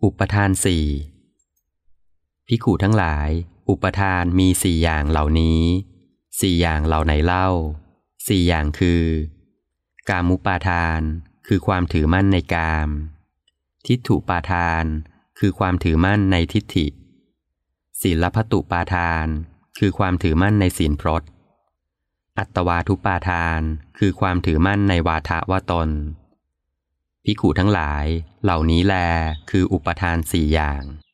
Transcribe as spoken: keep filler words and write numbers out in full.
อุปทานสี่ภิกขุทั้งหลายอุปทานมีสี่อย่างเหล่านี้สี่อย่างเหล่าไหนเล่าสี่อย่างคือกามุปาทานคือความถือมั่นในกามทิฏฐุปาทานคือความถือมั่นในทิฏฐิศีลพัตตุปาทานคือความถือมั่นในศีลพรตอัตตวาทุปาทานคือความถือมั่นในวาทะว่าตนภิกขุทั้งหลายเหล่านี้แลคืออุปทานสี่อย่าง